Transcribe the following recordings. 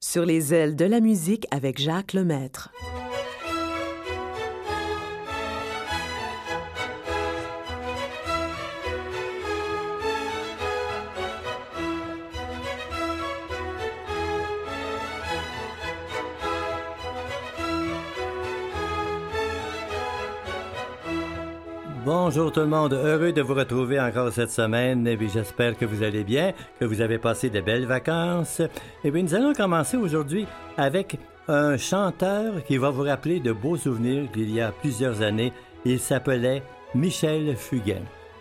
Sur les ailes de la musique avec Jacques Lemaître. Bonjour tout le monde, heureux de vous retrouver encore cette semaine. Et puis j'espère que vous allez bien, que vous avez passé de belles vacances. Et puis nous allons commencer aujourd'hui avec un chanteur qui va vous rappeler de beaux souvenirs d'il y a plusieurs années. Il s'appelait Michel Fugain.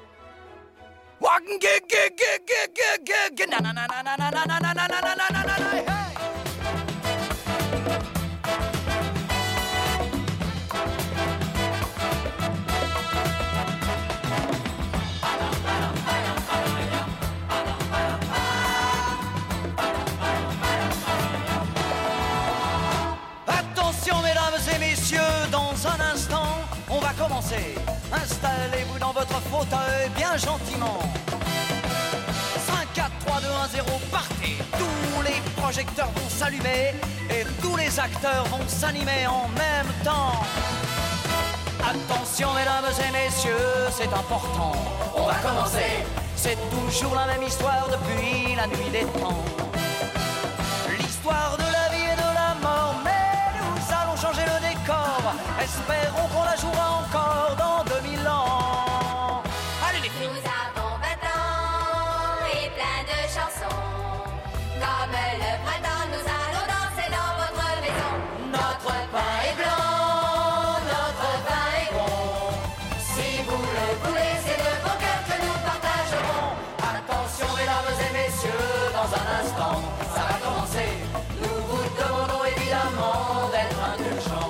Dans un instant, on va commencer. Installez-vous dans votre fauteuil bien gentiment. 5, 4, 3, 2, 1, 0, partez. Tous les projecteurs vont s'allumer et tous les acteurs vont s'animer en même temps. Attention mesdames et messieurs, c'est important. On va commencer. C'est toujours la même histoire depuis la nuit des temps. L'histoire de la vie et de la mort, mais nous allons changer le décor. Espérons qu'on la jouera encore dans 2000 ans. Allez les filles. Nous avons 20 ans et plein de chansons. Comme le printemps, nous allons danser dans votre maison. Notre pain est blanc, notre pain est bon. Si vous le voulez, c'est de vos cœurs que nous partagerons. Attention mesdames et messieurs, dans un instant, ça va commencer. Nous vous demandons évidemment d'être indulgents.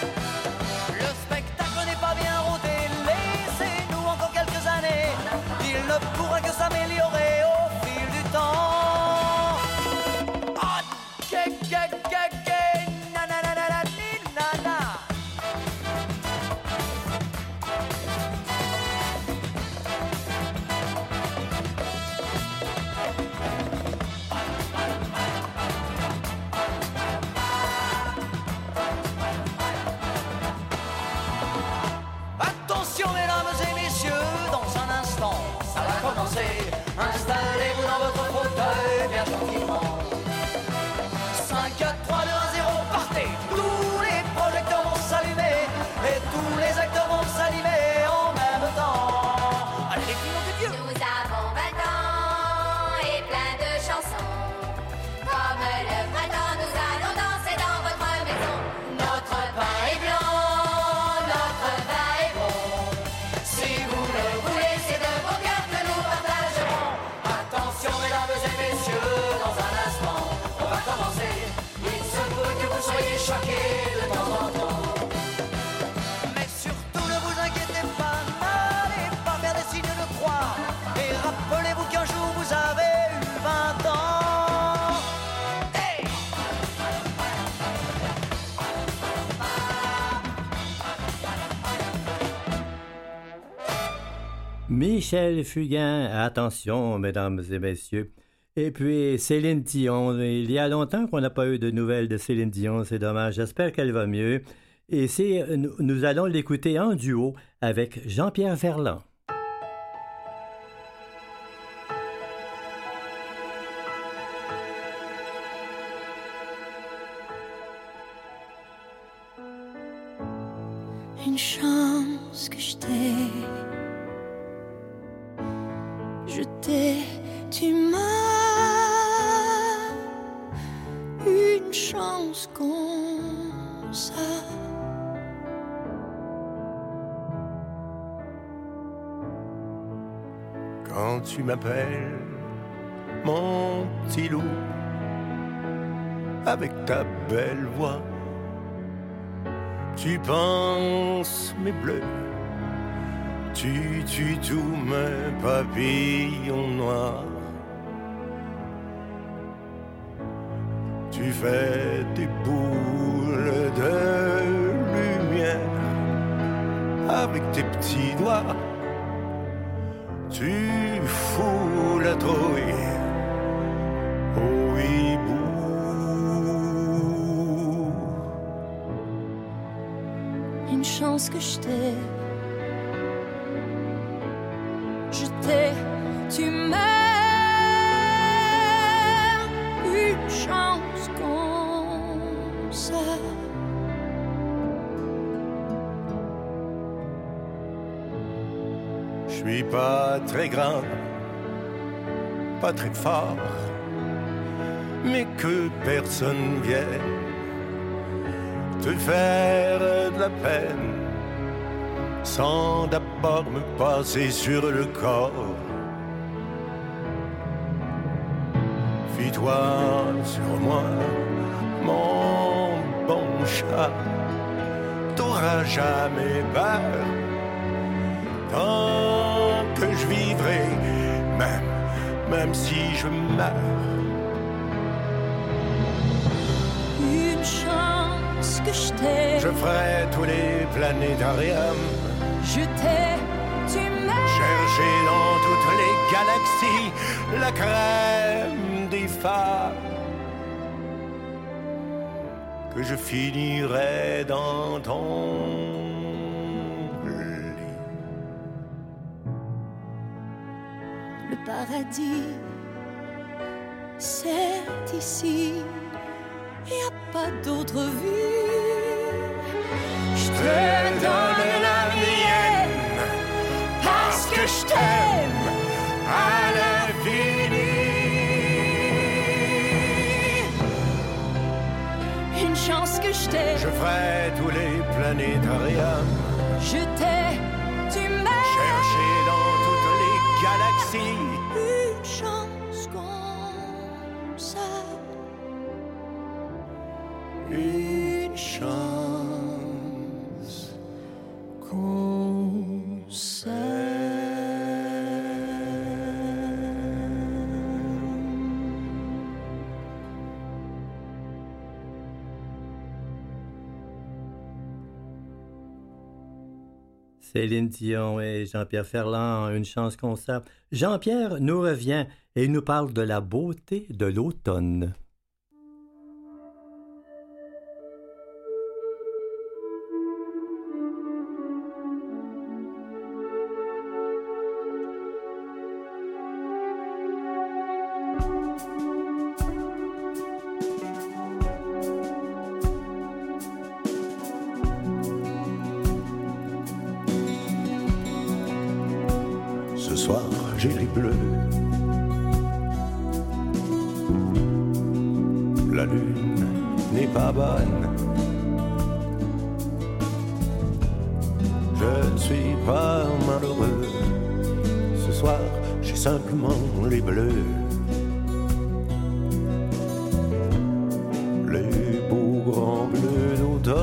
Il ne pourra que s'améliorer au fil du temps. Ah, na na na na na na. Attention mesdames et messieurs, dans un instant, ça va commencer. Installez-vous dans votre fauteuil bien tranquillement. 5, 4, 3, 2, 1, 0, partez. Tous les projecteurs vont s'allumer et tous les acteurs vont s'animer en même temps. Allez les filles, nom de Dieu. Nous avons 20 ans et plein de chansons. Comme le printemps, nous allons danser dans votre maison. Notre pain est blanc, notre pain est bon. Si vous le voulez, c'est de vos cœurs que nous partagerons. Attention mesdames et messieurs, dans un instant, on va commencer. Il se peut que vous soyez choqués de temps en temps. Mais surtout ne vous inquiétez pas, n'allez pas faire des signes de croix. Et rappelez-vous qu'un jour vous avez eu 20 ans. Hey! Michel Fugain, attention mesdames et messieurs. Et puis Céline Dion, il y a longtemps qu'on n'a pas eu de nouvelles de Céline Dion, c'est dommage, j'espère qu'elle va mieux. Et nous allons l'écouter en duo avec Jean-Pierre Ferland. Une chance que je t'ai, tu m'as. Une chance comme ça. Quand tu m'appelles, mon petit loup, avec ta belle voix, tu penses mes bleus, tu tues tous mes papillons noirs. Tu fais des boules de lumière avec tes petits doigts. Tu fous la trouille au hibou. une chance que je t'ai. Je t'ai, tu m'aimes. Une chance comme ça. Je suis pas très grand, pas très fort, mais que personne vienne te faire de la peine sans d'abord me passer sur le corps. Fie-toi sur moi, mon bon chat, t'auras jamais peur tant que je vivrai, même si je meurs. Une chance que je t'ai. Je ferai tous les planétariums. Je t'ai, tu m'aimes. Chercher dans toutes les galaxies la crème des phares. Que je finirai dans ton lit. Le paradis, c'est ici. Y a pas d'autre vue. Je te donne la mienne parce que je t'aime à l'infini. Une chance que je t'ai. Je ferai tous les planétariums. Je t'ai, tu m'aimes. Chercher dans toutes les galaxies Une chance comme ça. une chance comme ça. Céline Dion et Jean-Pierre Ferland, une chance qu'on ça. Jean-Pierre nous revient et nous parle de la beauté de l'automne. Ce soir, j'ai les bleus. La lune n'est pas bonne. Je ne suis pas malheureux. Ce soir, j'ai simplement les bleus. Les beaux grands bleus d'automne.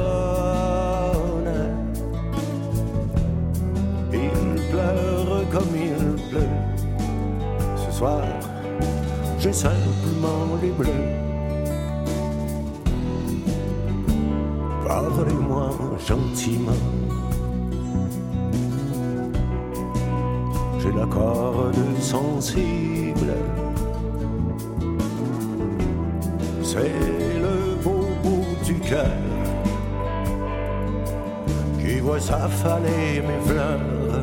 Ils pleurent comme il pleut. Ce soir, j'ai simplement les bleus. Parlez-moi gentiment. J'ai la corde sensible. C'est le beau bout du cœur qui voit s'affaler mes fleurs.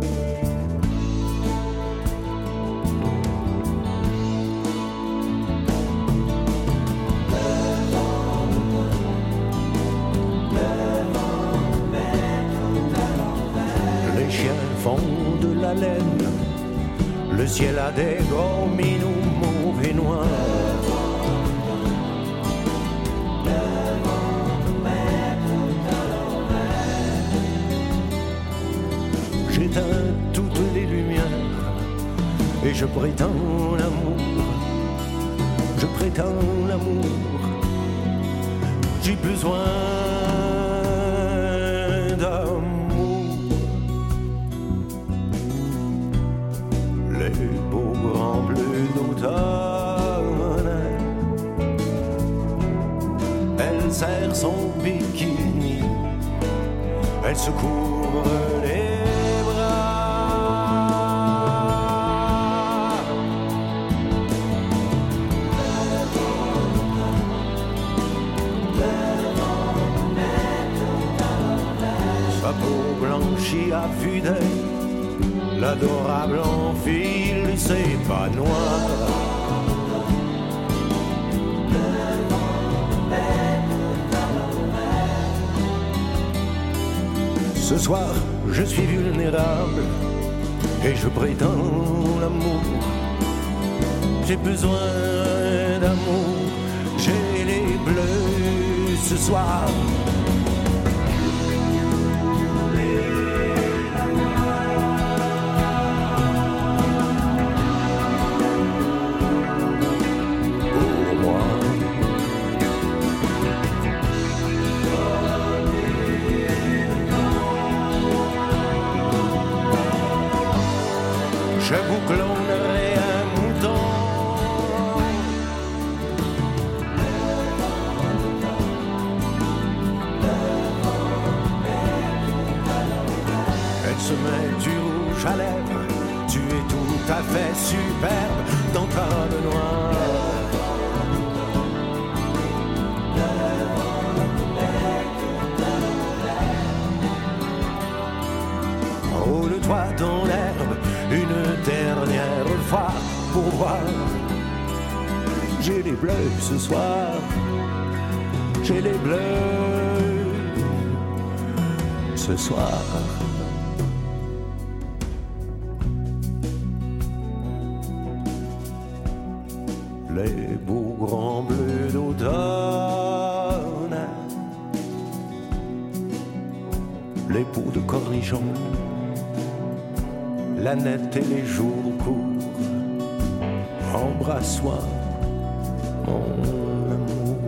Les chiens font de la laine. Le ciel a des gros minous mauves et noirs. J'éteins toutes les lumières et je prétends l'amour. Je prétends l'amour. J'ai besoin d'amour. Les beaux grands bleus d'automne. Elle serre son bikini. Elle se couvre les blanchit à vue d'œil, l'adorable enfile ses pas noirs. Ce soir, je suis vulnérable et je prétends l'amour. J'ai besoin d'amour, j'ai les bleus ce soir. J'avoue que l'on aurait un mouton. Elle se met du rouge à lèvres, tu es tout à fait superbe dans ta robe noire. Roule-toi dans l'herbe une dernière fois pour voir. J'ai les bleus ce soir, j'ai les bleus ce soir. Les beaux grands bleus d'automne, les peaux de cornichons, la nette et les jours courts. Embrasse-moi, mon amour.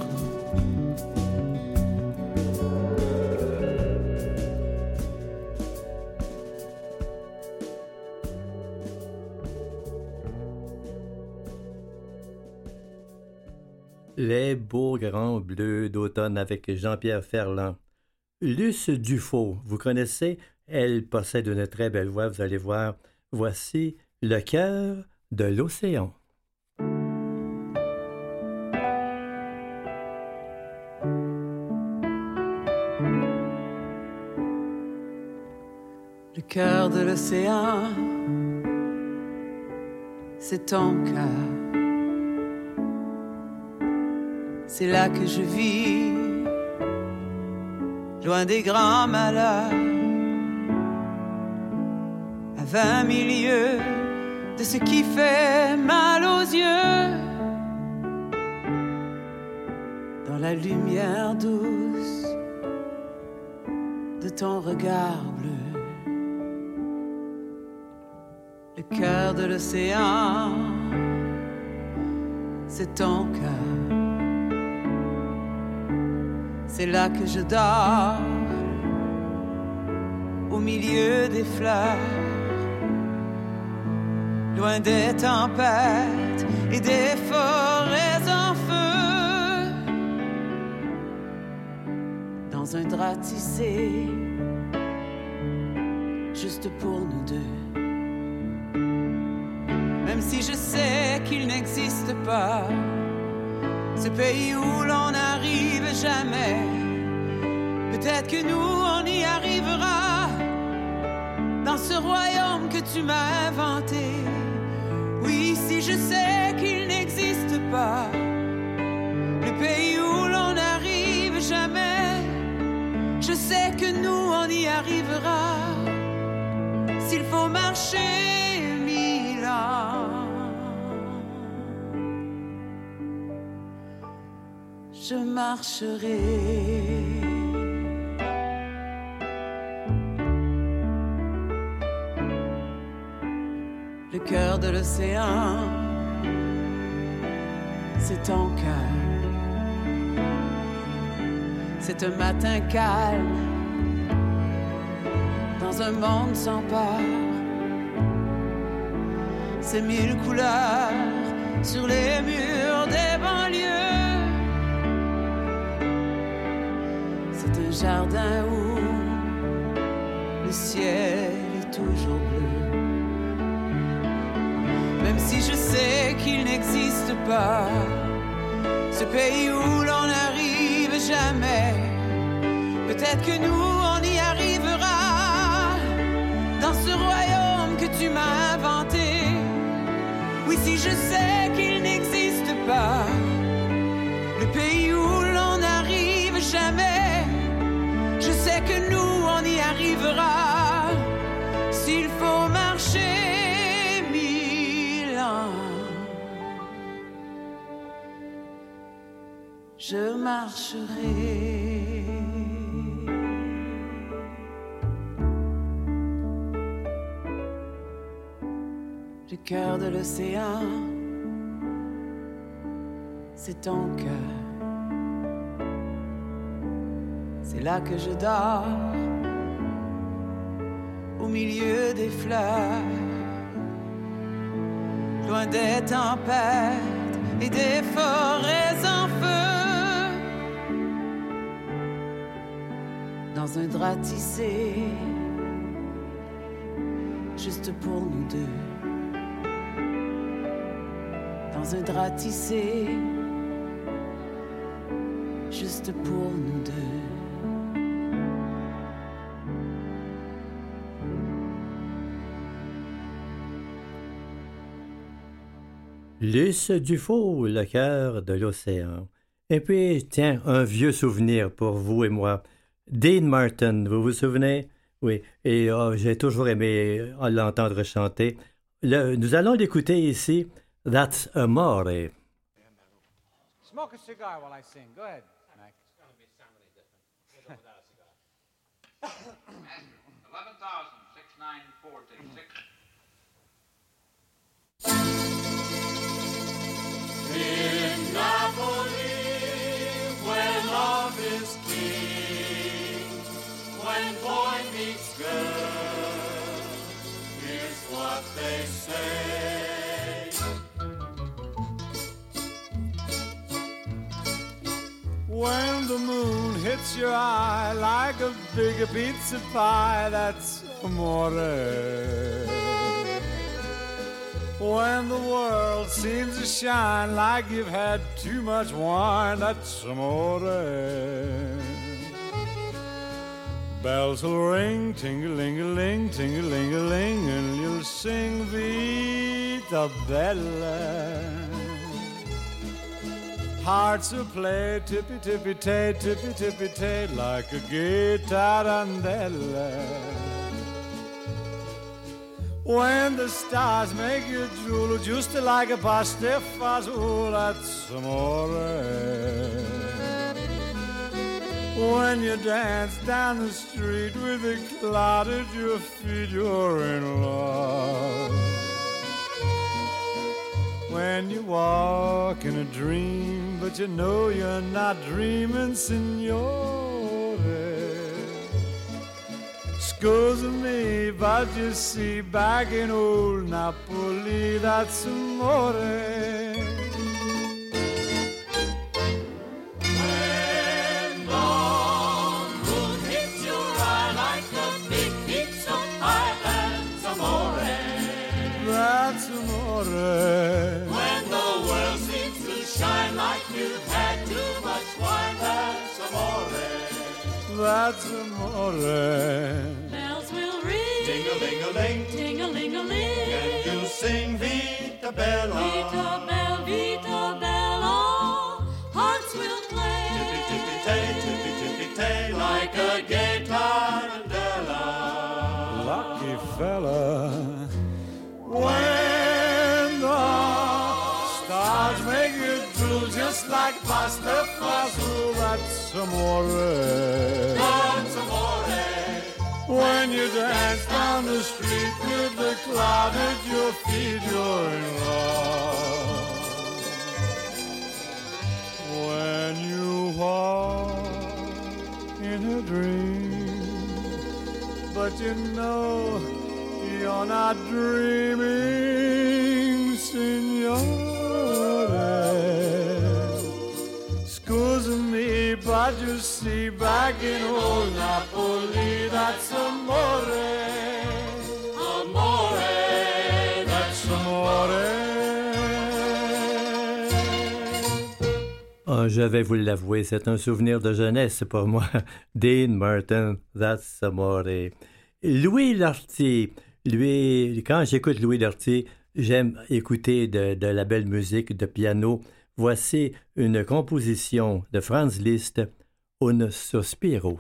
Les beaux grands bleus d'automne avec Jean-Pierre Ferland. Luce Dufaux, vous connaissez? Elle possède une très belle voix, vous allez voir. Voici Le cœur de l'océan. Le cœur de l'océan, c'est ton cœur. C'est là que je vis, loin des grands malheurs. À 20 000 lieues de ce qui fait mal aux yeux, dans la lumière douce de ton regard bleu. Le cœur de l'océan, c'est ton cœur. C'est là que je dors, au milieu des fleurs, loin des tempêtes et des forêts en feu. Dans un drap tissé, juste pour nous deux. Même si je sais qu'il n'existe pas ce pays où l'on n'arrive jamais, peut-être que nous on y arrivera, dans ce royaume que tu m'as inventé. Oui, si je sais qu'il n'existe pas le pays où l'on n'arrive jamais, je sais que nous on y arrivera, s'il faut marcher 1000 ans. Je marcherai. Le cœur de l'océan, c'est ton cœur. C'est un matin calme, dans un monde sans peur. C'est 1000 couleurs sur les murs des banlieues. C'est un jardin où le ciel est toujours bleu. Même si je sais qu'il n'existe pas ce pays où l'on n'arrive jamais, peut-être que nous on y arrivera, Je sais qu'il n'existe pas le pays où l'on n'arrive jamais. Je sais que nous on y arrivera s'il faut marcher 1000 ans. Je marcherai. Le cœur de l'océan, c'est ton cœur. C'est là que je dors, au milieu des fleurs, loin des tempêtes et des forêts en feu. Dans un drap tissé, juste pour nous deux. Dans un drap tissé, juste pour nous deux. Luce Dufault, le cœur de l'océan. Et puis, tiens, un vieux souvenir pour vous et moi. Dean Martin, vous vous souvenez? Oui, et j'ai toujours aimé l'entendre chanter. Nous allons l'écouter ici. That's Amore. Smoke a cigar while I sing. Go ahead, Mac. It's going to be somebody different. Without a cigar. 11,6946. In Napoli, where love is king, when boy meets girl, here's what they say. When the moon hits your eye like a big pizza pie, that's amore. When the world seems to shine like you've had too much wine, that's amore. Bells will ring, ting-a-ling-a-ling, ting-a-ling-a-ling, and you'll sing Vita Bella. Hearts will play tippy-tippy-tay, tippy-tippy-tay, like a gay tarantella. When the stars make you drool, just like a pasta fazool, that's amore. When you dance down the street with a cloud at your feet, you're in love. When you walk in a dream, but you know you're not dreaming, signore. Scusa me, but you see, back in old Napoli, that's amore. When the moon hits your eye like a big pizza pie, that's amore. That's amore. When the world seems to shine like you've had too much wine, that's amore. That's amore. Bells will ring, Ting-a-ling-a-ling, ting-a-ling-a-ling. and you sing Vita Bella. Vita Bella, hearts will play. Tippy-tippy-tay, tippy-tippy-tay, like a gay tarantella. Lucky fella. When the stars make you drool, just like pasta fazool, that's amore. That's amore. When you dance down the street with the cloud at your feet, you're in love. When you walk in a dream, but you know you're not dreaming, signore. Scusa me, but you see, back in old Napoli, that's amore. Amore. That's amore. Oh, je vais vous l'avouer, c'est un souvenir de jeunesse pour moi. Dean Martin, that's amore. Louis Lortie, lui, quand j'écoute Louis Lortie, J'aime écouter de la belle musique de piano. Voici une composition de Franz Liszt, Un sospiro.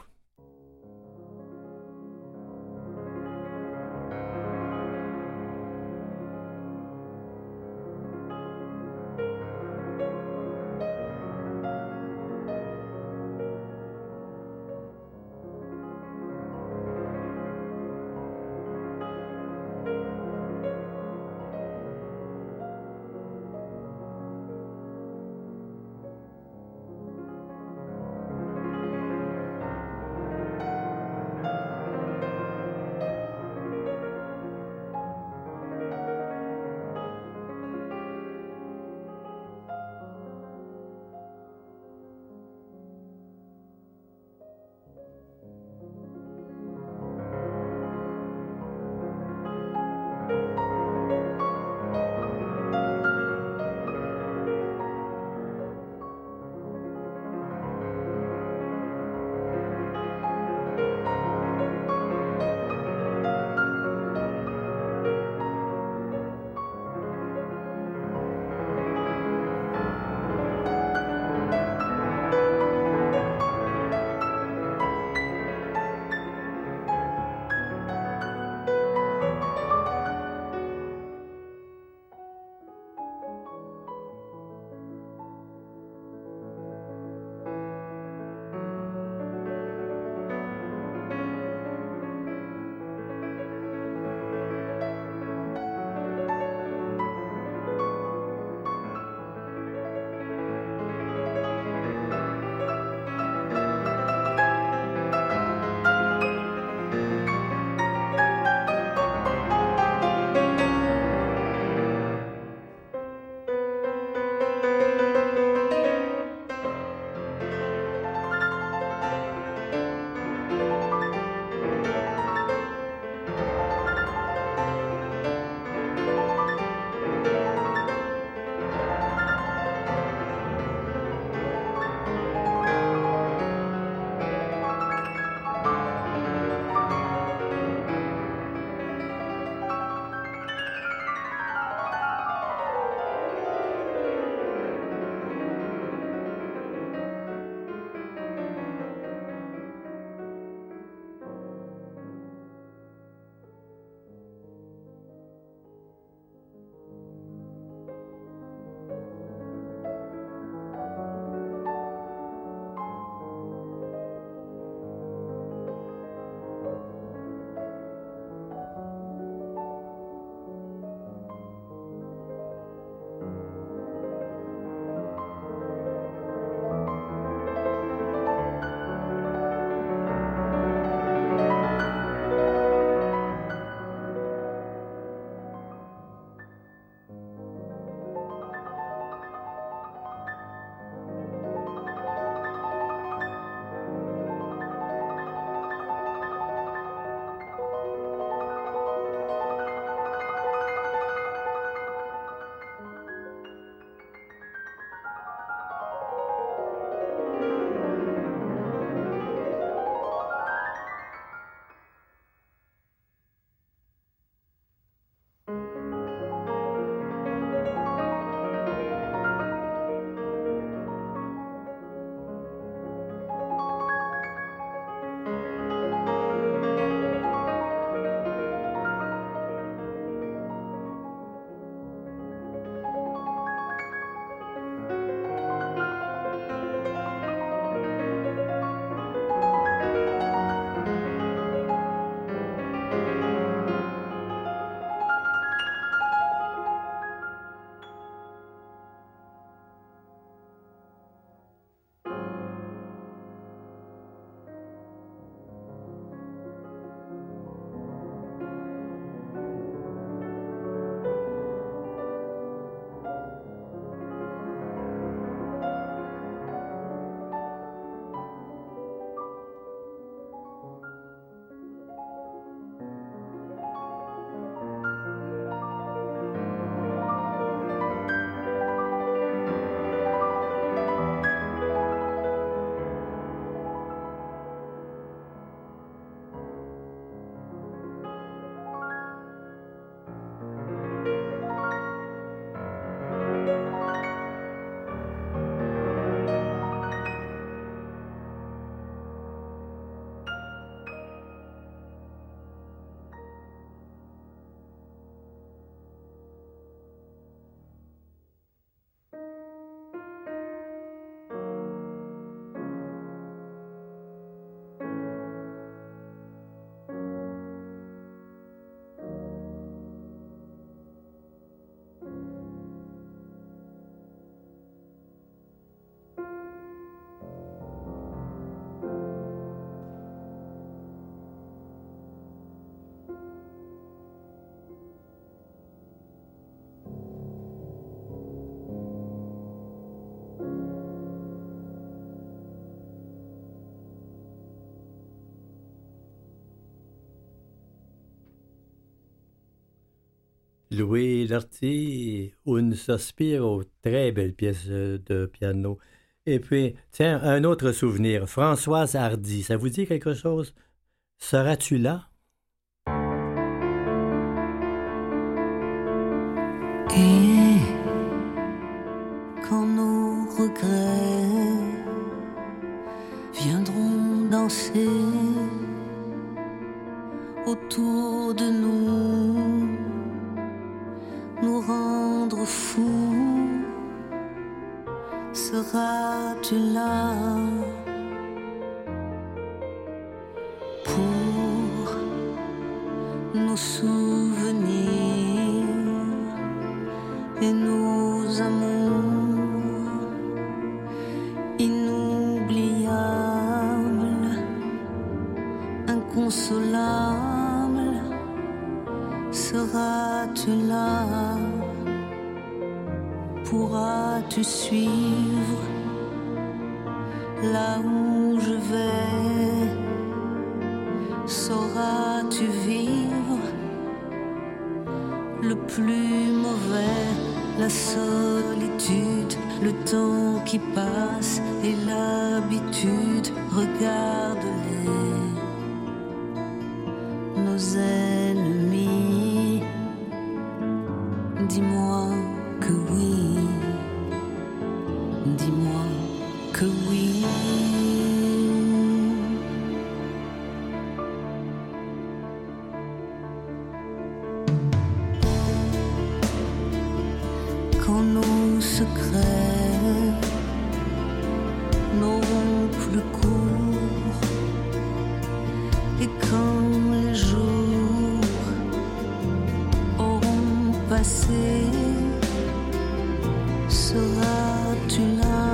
Louis Lortie, Un Sospiro, très belle pièce de piano. Et puis, tiens, un autre souvenir, Françoise Hardy, ça vous dit quelque chose? Seras-tu là? Et quand nos regrets viendront danser autour de nous rendre fous, seras-tu là pour nos souvenirs et nos amours inoubliables, inconsolables, seras-tu là? Pourras-tu suivre là où je vais? Sauras-tu vivre le plus mauvais, la solitude, le temps qui passe et l'habitude? Regarde-les, nos ennemis. Dis-moi que oui, dis-moi que oui. Quand nos secrets n'auront plus cours et quand les jours auront passé, seras-tu là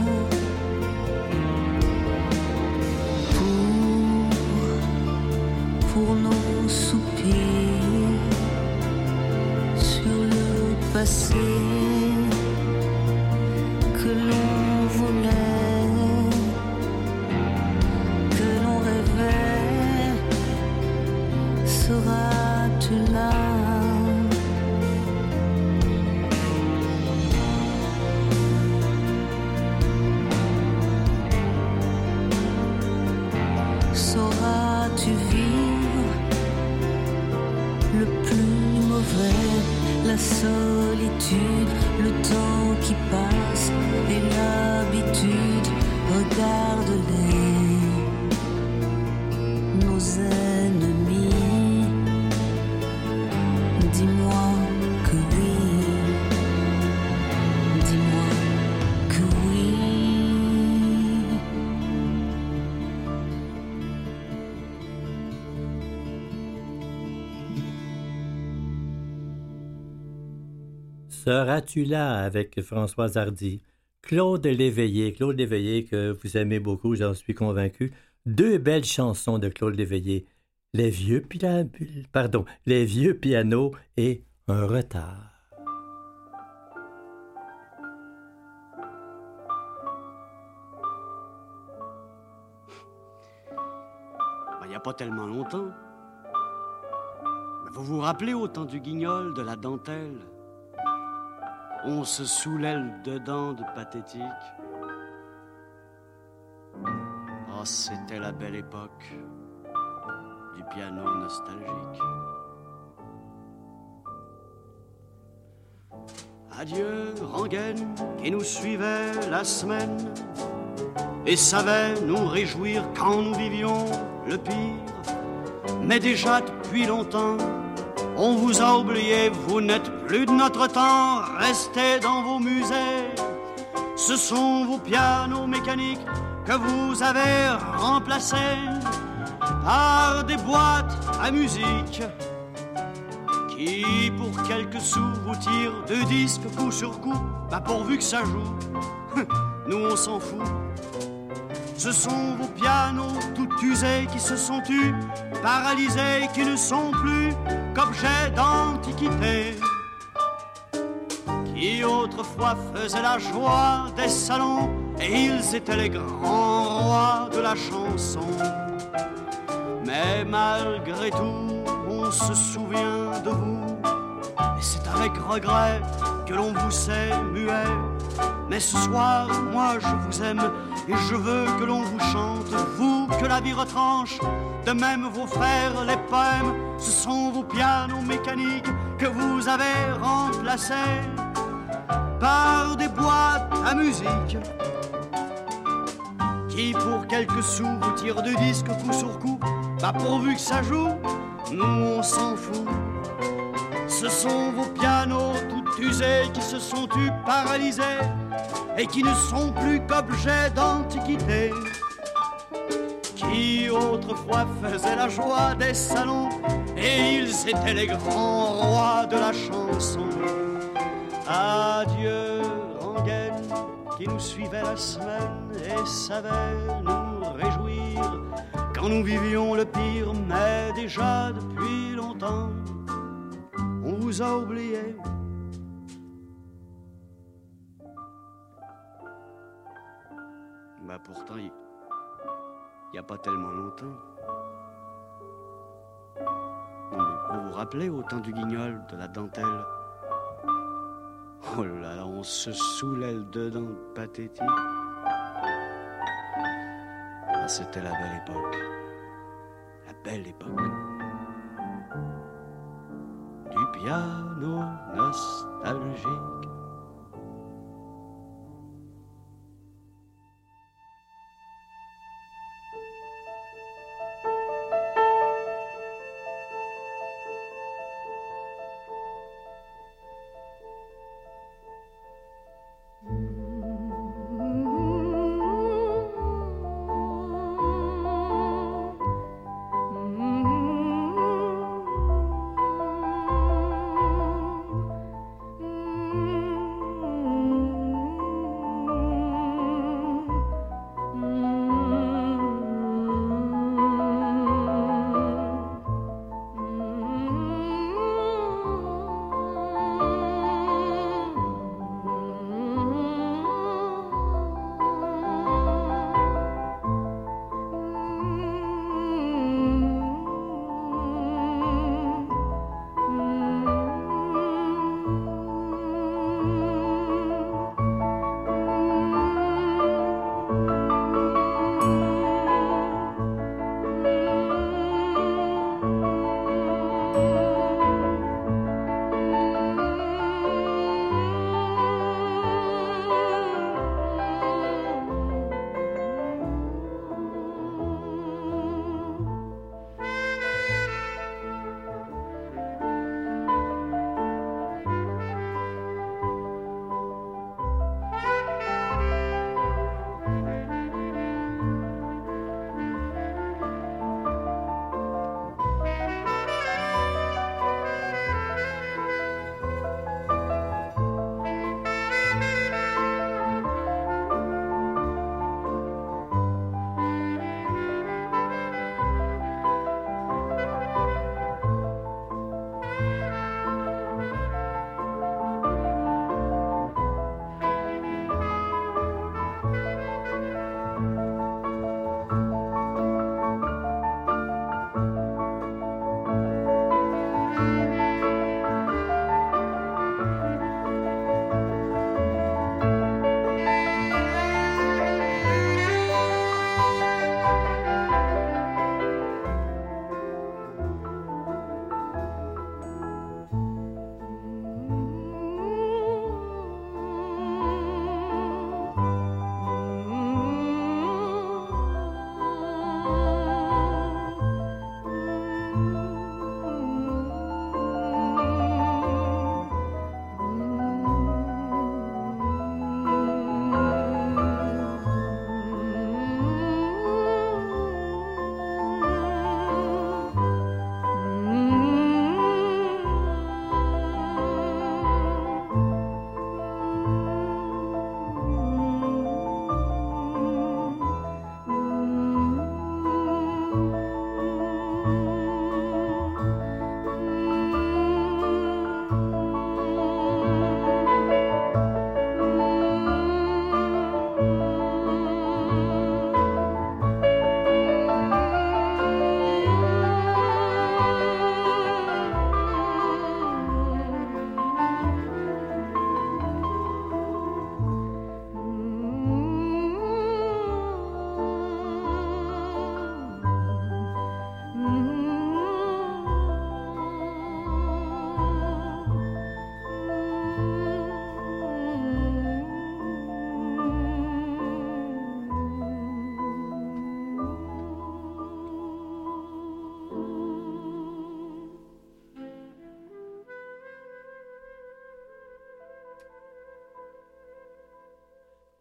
pour nos soupirs sur le passé que l'on voulait, que l'on rêvait? Seras-tu là? Sauras-tu vivre le plus mauvais, la solitude, le temps qui passe et l'habitude? Regarde-les, nos ennemis. Dis-moi que oui, dis-moi que oui. Seras-tu là avec Françoise Hardy? Claude Léveillé que vous aimez beaucoup, j'en suis convaincu. Deux belles chansons de Claude Léveillé, les vieux pianos et Un retard. Il n'y a pas tellement longtemps. Vous vous rappelez au temps du guignol, de la dentelle? On se saoulait le dedans de pathétique. Oh, c'était la belle époque du piano nostalgique. Adieu, rengaine, qui nous suivait la semaine et savait nous réjouir quand nous vivions le pire. Mais déjà depuis longtemps, on vous a oublié, vous n'êtes plus de notre temps, restez dans vos musées. Ce sont vos pianos mécaniques que vous avez remplacés par des boîtes à musique qui, pour quelques sous, vous tirent deux disques coup sur coup, bah pourvu que ça joue. Nous on s'en fout. Ce sont vos pianos tout usés qui se sont tus, paralysés, qui ne sont plus qu'objets d'antiquité, qui autrefois faisaient la joie des salons, et ils étaient les grands rois de la chanson. Mais malgré tout, on se souvient de vous, Et c'est avec regret que l'on vous sait muet. Mais ce soir, moi je vous aime et je veux que l'on vous chante, vous que la vie retranche. De même vos frères, les poèmes, ce sont vos pianos mécaniques que vous avez remplacés par des boîtes à musique qui pour quelques sous vous tirent du disque coup sur coup. Bah pourvu que ça joue, nous on s'en fout. Ce sont vos pianos tout usés qui se sont tus paralysés et qui ne sont plus qu'objets d'antiquité, qui autrefois faisaient la joie des salons, et ils étaient les grands rois de la chanson. Adieu, rengaine, qui nous suivait la semaine et savait nous réjouir quand nous vivions le pire, mais déjà depuis longtemps, on vous a oublié. Bah pourtant, il n'y a pas tellement longtemps. Non mais vous vous rappelez au temps du guignol, de la dentelle? Oh là là, on se saoulait le dedans pathétique. Ah, c'était la belle époque. La belle époque. Du piano nostalgique.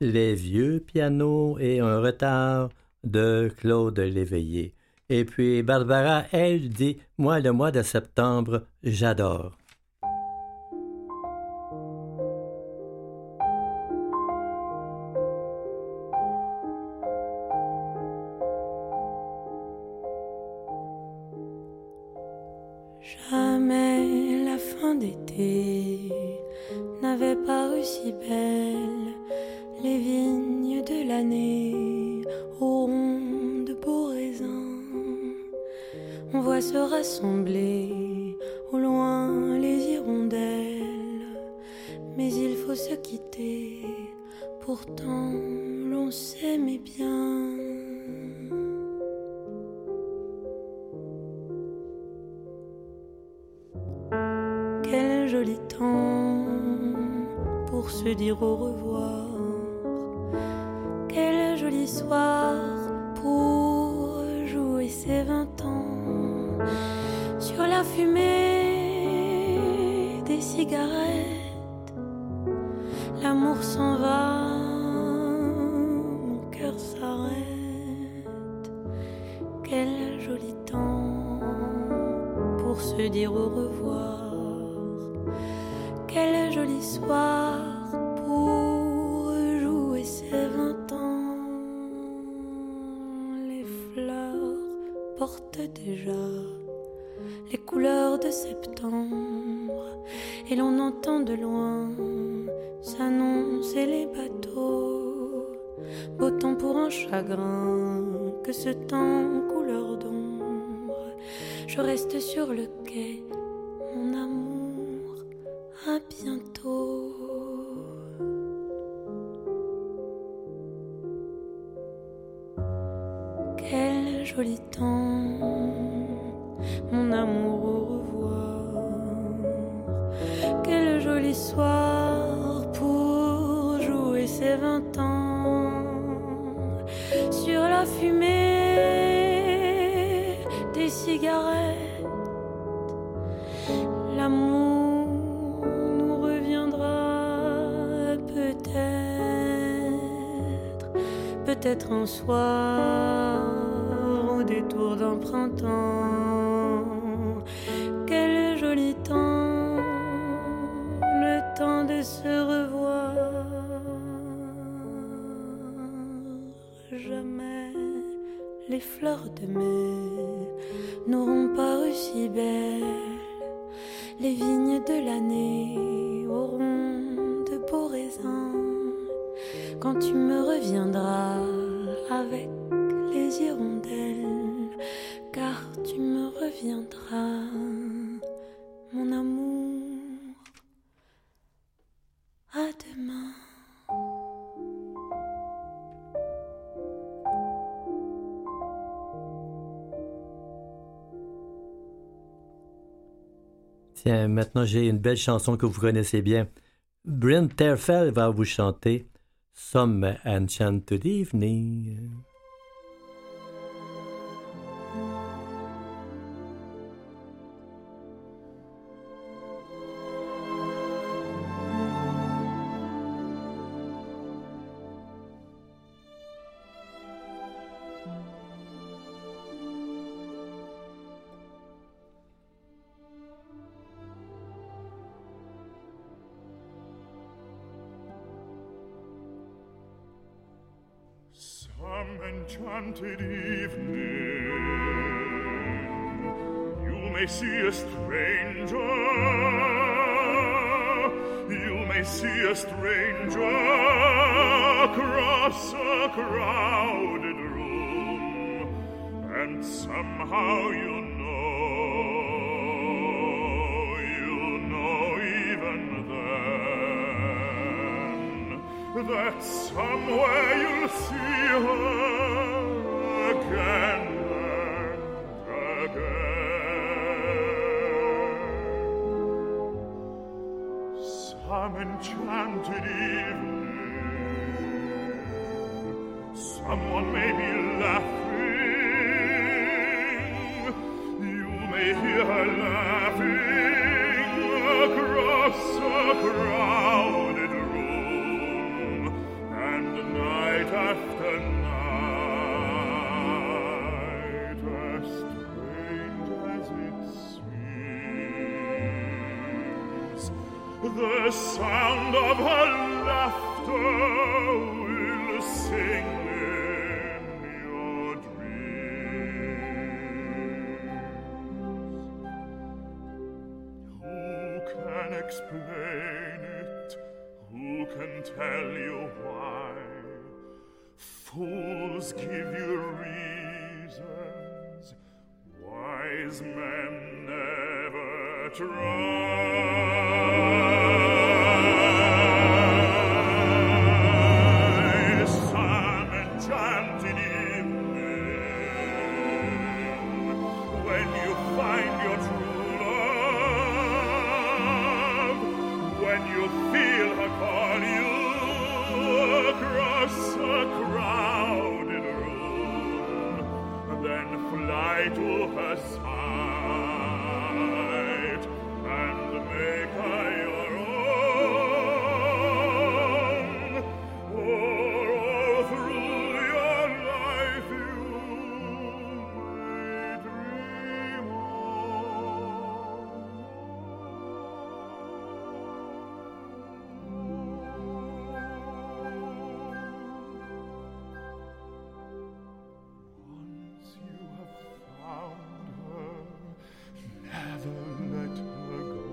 Les vieux pianos et un retard de Claude Léveillé. Et puis Barbara, elle dit « Moi, le mois de septembre, j'adore ». Jamais la fin d'été n'avait paru si belle. Les vignes de l'année auront de beaux raisins. On voit se rassembler au loin les hirondelles. Mais il faut se quitter, pourtant l'on s'aimait bien. Quel joli temps pour se dire au revoir. Quel joli soir pour jouer ses 20 ans. Sur la fumée des cigarettes, l'amour s'en va, mon cœur s'arrête. Quel joli temps pour se dire au revoir. Quel joli soir pour jouer ses 20 ans. Les fleurs portent déjà les couleurs de septembre et l'on entend de loin s'annoncer les bateaux. Beau temps pour un chagrin, que ce temps couleur d'ombre. Je reste sur le quai, mon amour, à bientôt. Quel joli temps, mon amour, au revoir. Quel joli soir pour jouer ses 20 ans. Sur la fumée des cigarettes, l'amour nous reviendra peut-être, peut-être un soir au détour d'un printemps. Quel joli temps, le temps de se revoir. Jamais les fleurs de mai n'auront paru si belles. Les vignes de l'année auront de beaux raisins. Quand tu me reviendras avec les hirondelles, car tu me reviendras, mon amour. À demain. Tiens, maintenant j'ai une belle chanson que vous connaissez bien. Bryn Terfel va vous chanter Some Enchanted Evening. Some enchanted evening, you may see a stranger, you may see a stranger across a crowded room, and somehow you know even then, that somewhere you'll see her again and again. Some enchanted evening, someone may be laughing, you may hear her laughing across a crowded room, and The sound of her laughter will sing in your dreams. Who can explain it? Who can tell you why? Fools give you reasons, wise men never try. Some enchanted evening, when you find your true love, when you feel her call you across a crowded room, then fly to her side and make her your own. For all through your life you may dream Once you have found her, never let her go.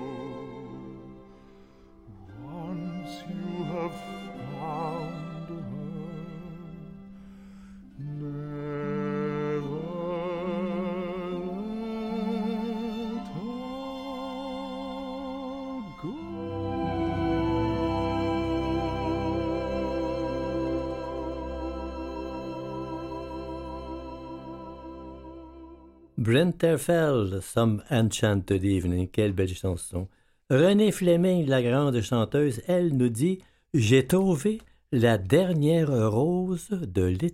Once you have found her, never let her go. Brent Terfel, Some Enchanted Evening, quelle belle chanson. Renée Fleming, la grande chanteuse, elle nous dit « J'ai trouvé la dernière rose de l'été ».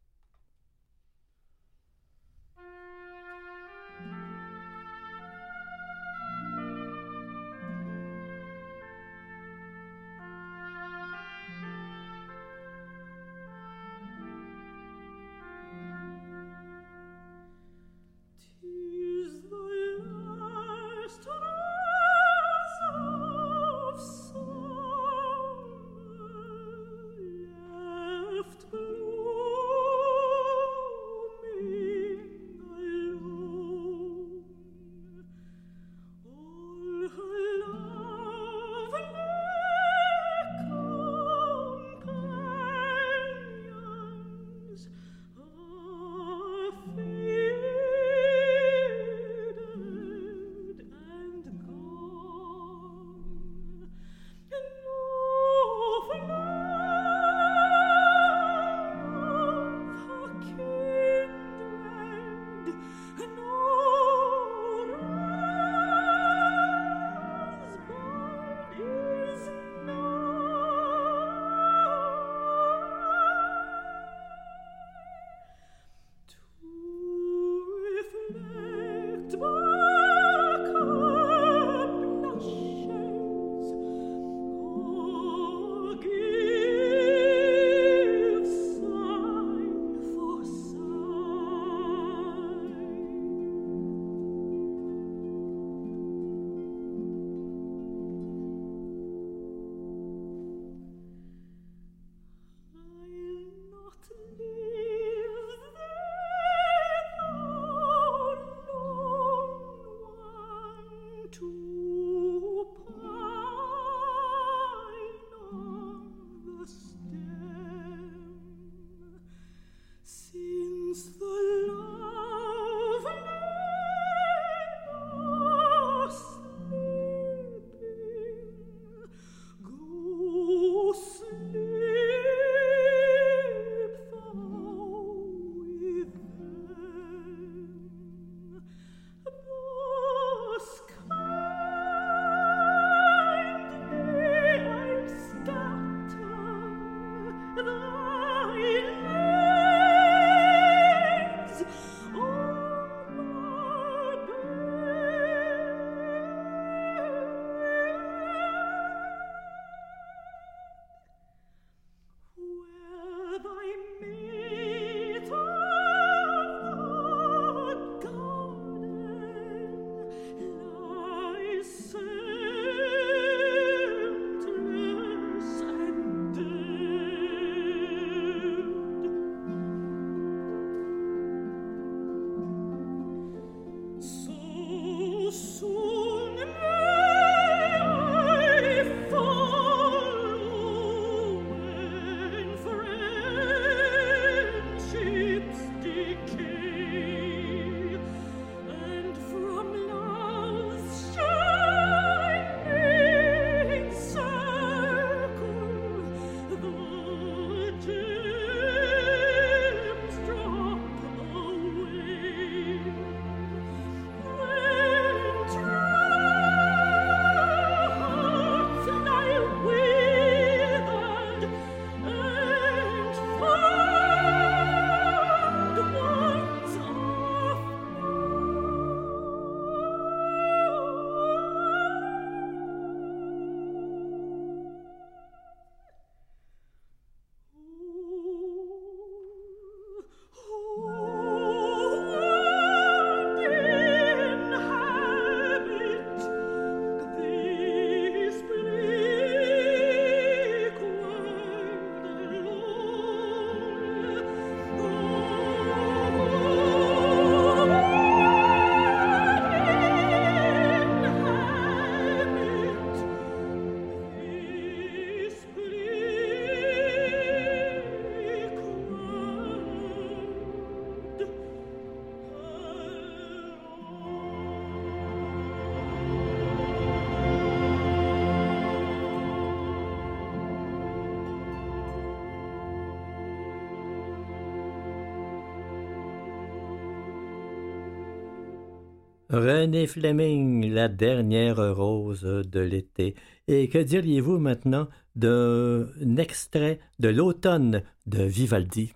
Tis the last rose of summer left blooming. René Fleming, la dernière rose de l'été. Et que diriez-vous maintenant d'un extrait de l'automne de Vivaldi?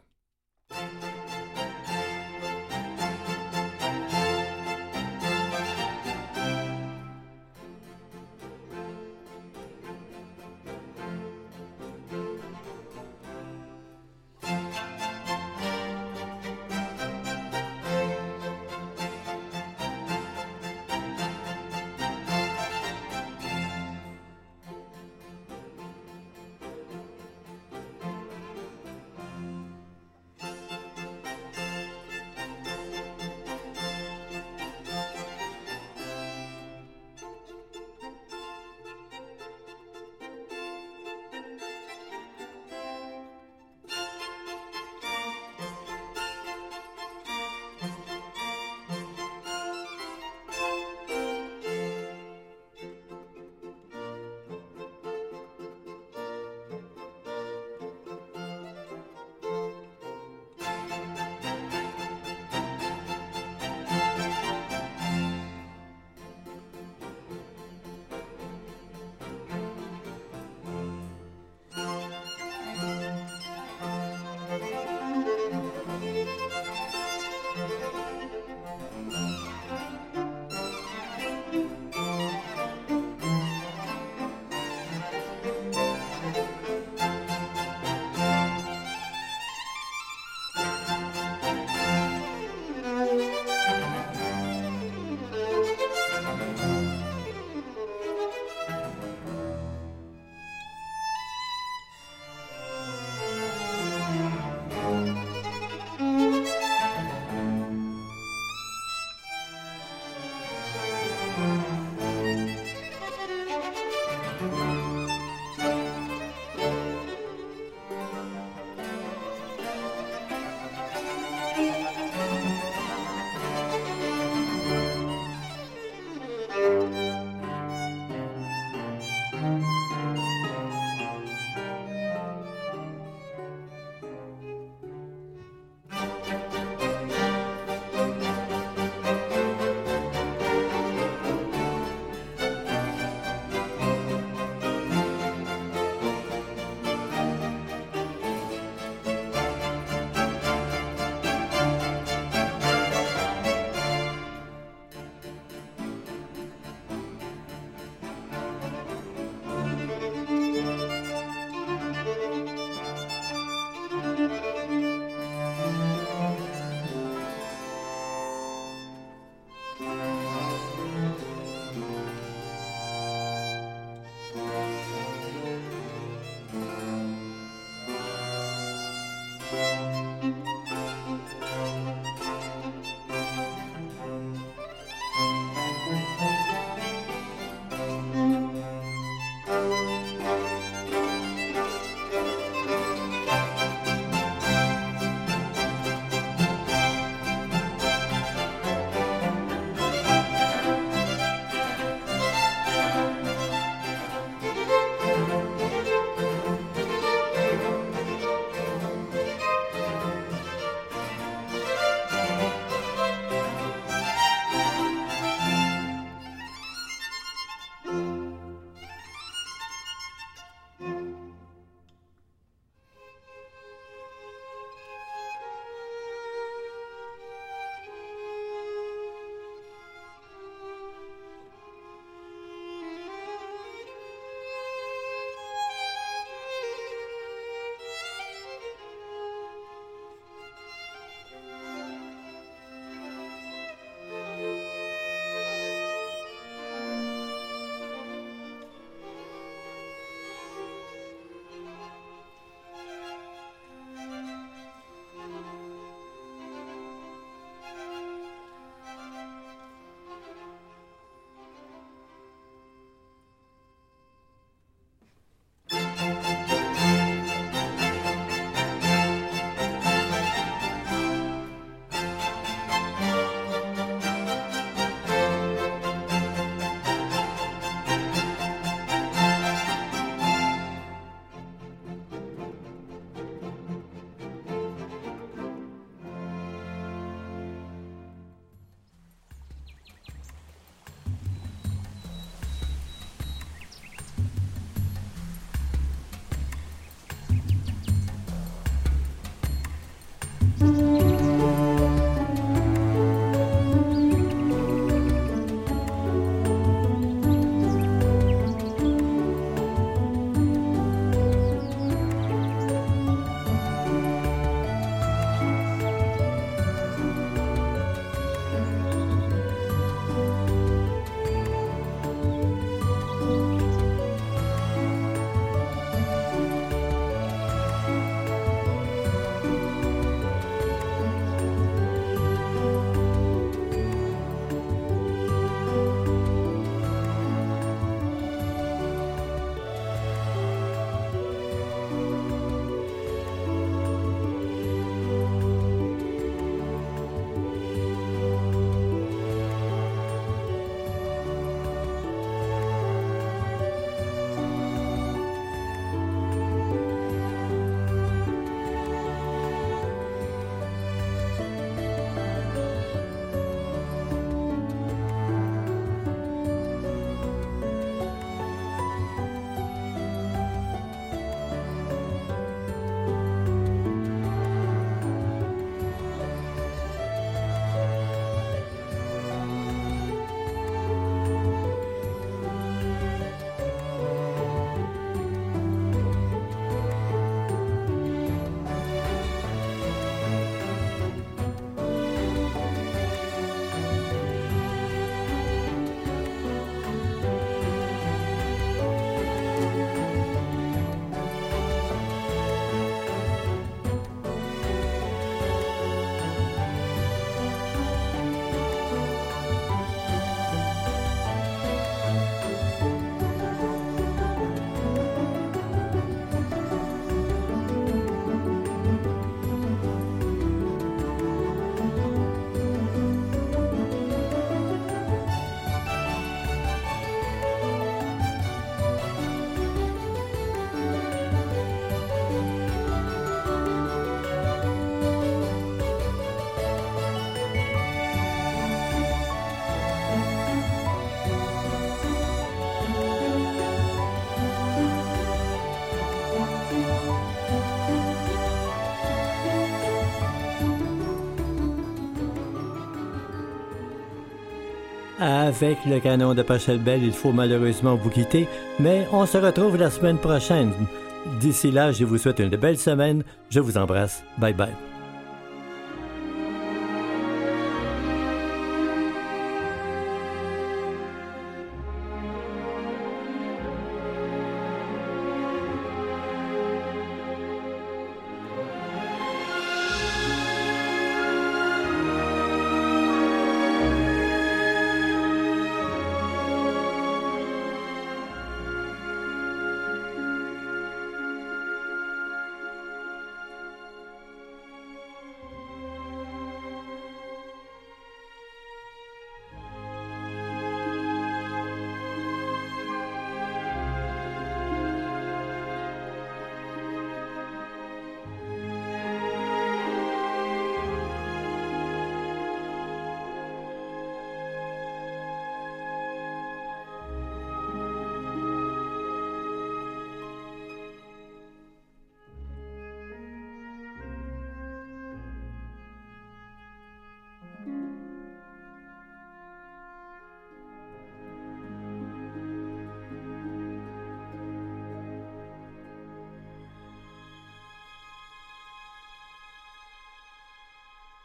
Avec le canon de Pachelbel, il faut malheureusement vous quitter, mais on se retrouve la semaine prochaine. D'ici là, je vous souhaite une belle semaine. Je vous embrasse. Bye bye.